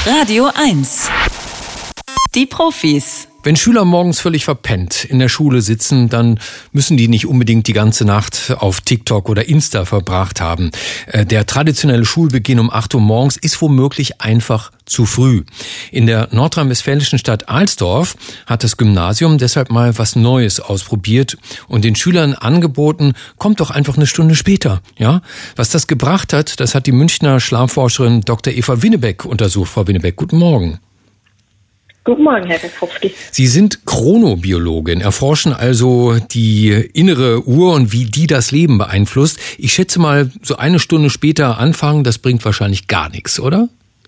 Radio 1. Die Profis. Wenn Schüler morgens völlig verpennt in der Schule sitzen, dann müssen die nicht unbedingt die ganze Nacht auf TikTok oder Insta verbracht haben. Der traditionelle Schulbeginn um 8 Uhr morgens ist womöglich einfach zu früh. In der nordrhein-westfälischen Stadt Alsdorf hat das Gymnasium deshalb mal was Neues ausprobiert und den Schülern angeboten, kommt doch einfach eine Stunde später. Ja? Was das gebracht hat, das hat die Münchner Schlafforscherin Dr. Eva Winnebeck untersucht. Frau Winnebeck, guten Morgen. Guten Morgen, Herr Westowski. Sie sind Chronobiologin, erforschen also die innere Uhr und wie die das Leben beeinflusst. Ich schätze mal, so eine Stunde später anfangen, das bringt wahrscheinlich gar nichts, oder?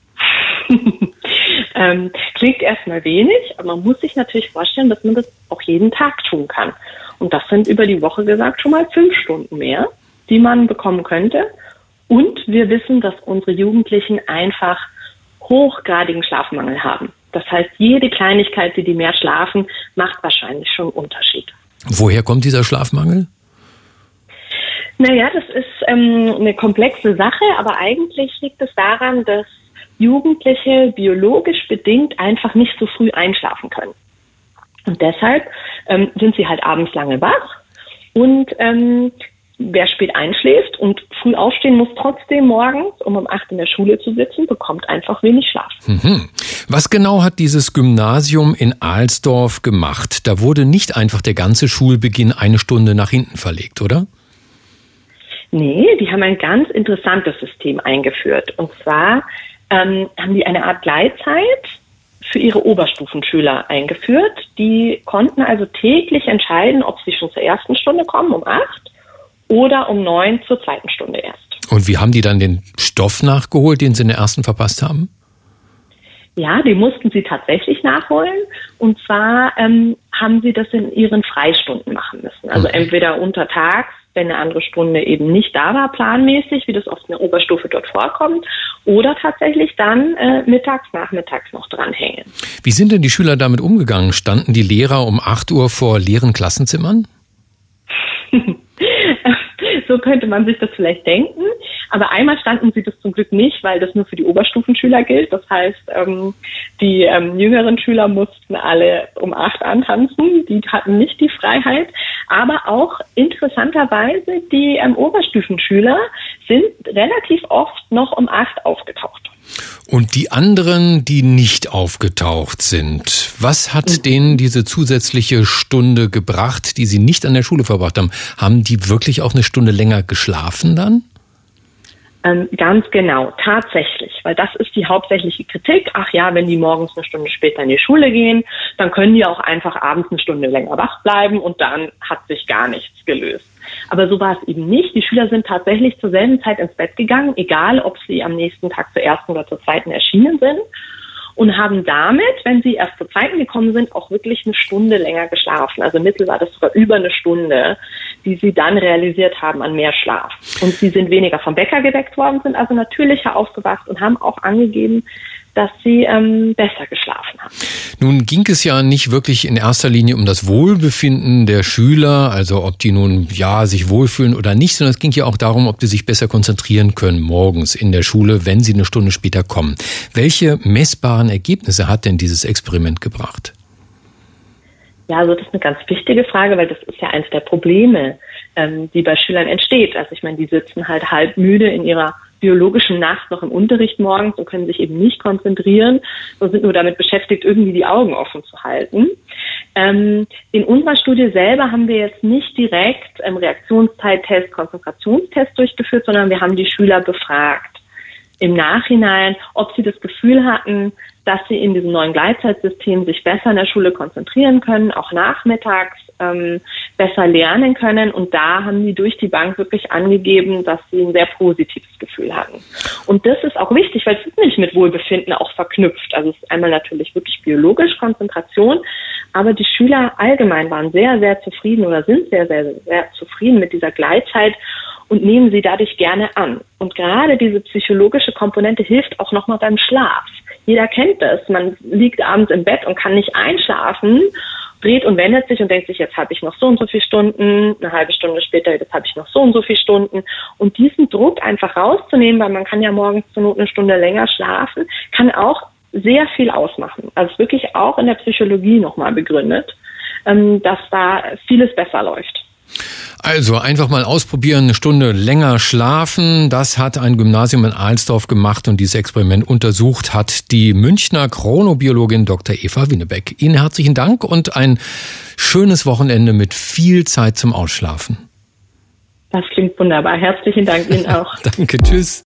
Klingt erstmal wenig, aber man muss sich natürlich vorstellen, dass man das auch jeden Tag tun kann. Und das sind über die Woche gesagt schon mal 5 Stunden mehr, die man bekommen könnte. Und wir wissen, dass unsere Jugendlichen einfach hochgradigen Schlafmangel haben. Das heißt, jede Kleinigkeit, die mehr schlafen, macht wahrscheinlich schon einen Unterschied. Woher kommt dieser Schlafmangel? Naja, das ist eine komplexe Sache, aber eigentlich liegt es daran, dass Jugendliche biologisch bedingt einfach nicht so früh einschlafen können. Und deshalb sind sie halt abends lange wach und wer spät einschläft und früh aufstehen muss trotzdem morgens, um 8 in der Schule zu sitzen, bekommt einfach wenig Schlaf. Was genau hat dieses Gymnasium in Alsdorf gemacht? Da wurde nicht einfach der ganze Schulbeginn eine Stunde nach hinten verlegt, oder? Nee, die haben ein ganz interessantes System eingeführt. Und zwar haben die eine Art Gleitzeit für ihre Oberstufenschüler eingeführt. Die konnten also täglich entscheiden, ob sie schon zur ersten Stunde kommen, um 8 oder um 9 zur zweiten Stunde erst. Und wie haben die dann den Stoff nachgeholt, den sie in der ersten verpasst haben? Ja, den mussten sie tatsächlich nachholen. Und zwar haben sie das in ihren Freistunden machen müssen. Also entweder untertags, wenn eine andere Stunde eben nicht da war, planmäßig, wie das oft in der Oberstufe dort vorkommt, oder tatsächlich dann mittags, nachmittags noch dranhängen. Wie sind denn die Schüler damit umgegangen? Standen die Lehrer um 8 Uhr vor leeren Klassenzimmern? So könnte man sich das vielleicht denken. Aber einmal standen sie das zum Glück nicht, weil das nur für die Oberstufenschüler gilt. Das heißt, die jüngeren Schüler mussten alle um 8 antanzen. Die hatten nicht die Freiheit. Aber auch interessanterweise, die Oberstufenschüler sind relativ oft noch um 8 aufgetaucht. Und die anderen, die nicht aufgetaucht sind, was hat denen diese zusätzliche Stunde gebracht, die sie nicht an der Schule verbracht haben? Haben die wirklich auch eine Stunde länger geschlafen dann? Ganz genau, tatsächlich, weil das ist die hauptsächliche Kritik. Ach ja, wenn die morgens eine Stunde später in die Schule gehen, dann können die auch einfach abends eine Stunde länger wach bleiben und dann hat sich gar nichts gelöst. Aber so war es eben nicht. Die Schüler sind tatsächlich zur selben Zeit ins Bett gegangen, egal ob sie am nächsten Tag zur ersten oder zur zweiten erschienen sind. Und haben damit, wenn sie erst zur zweiten gekommen sind, auch wirklich eine Stunde länger geschlafen. Also mittel war das sogar über eine Stunde, die sie dann realisiert haben an mehr Schlaf. Und sie sind weniger vom Wecker geweckt worden, sind also natürlicher aufgewacht und haben auch angegeben, dass sie besser geschlafen haben. Nun ging es ja nicht wirklich in erster Linie um das Wohlbefinden der Schüler, also ob die nun sich wohlfühlen oder nicht, sondern es ging ja auch darum, ob die sich besser konzentrieren können morgens in der Schule, wenn sie eine Stunde später kommen. Welche messbaren Ergebnisse hat denn dieses Experiment gebracht? Ja, also das ist eine ganz wichtige Frage, weil das ist ja eines der Probleme, die bei Schülern entsteht. Also ich meine, die sitzen halt halb müde in ihrer biologischen Nacht noch im Unterricht morgens und können sich eben nicht konzentrieren und sind nur damit beschäftigt, irgendwie die Augen offen zu halten. In unserer Studie selber haben wir jetzt nicht direkt Reaktionszeittest, Konzentrationstest durchgeführt, sondern wir haben die Schüler befragt im Nachhinein, ob sie das Gefühl hatten, dass sie in diesem neuen Gleitzeitsystem sich besser in der Schule konzentrieren können, auch nachmittags besser lernen können. Und da haben die durch die Bank wirklich angegeben, dass sie ein sehr positives Gefühl hatten. Und das ist auch wichtig, weil es ist nicht mit Wohlbefinden auch verknüpft. Also es ist einmal natürlich wirklich biologisch Konzentration, aber die Schüler allgemein waren sehr, sehr zufrieden oder sind sehr, sehr, sehr zufrieden mit dieser Gleitzeit und nehmen sie dadurch gerne an. Und gerade diese psychologische Komponente hilft auch nochmal beim Schlaf. Jeder kennt das. Man liegt abends im Bett und kann nicht einschlafen, dreht und wendet sich und denkt sich, jetzt habe ich noch so und so viele Stunden, eine halbe Stunde später, jetzt habe ich noch so und so viele Stunden. Und diesen Druck einfach rauszunehmen, weil man kann ja morgens zur Not eine Stunde länger schlafen, kann auch sehr viel ausmachen. Also wirklich auch in der Psychologie nochmal begründet, dass da vieles besser läuft. Also einfach mal ausprobieren, eine Stunde länger schlafen. Das hat ein Gymnasium in Alsdorf gemacht und dieses Experiment untersucht hat die Münchner Chronobiologin Dr. Eva Winnebeck. Ihnen herzlichen Dank und ein schönes Wochenende mit viel Zeit zum Ausschlafen. Das klingt wunderbar. Herzlichen Dank Ihnen auch. Danke, tschüss.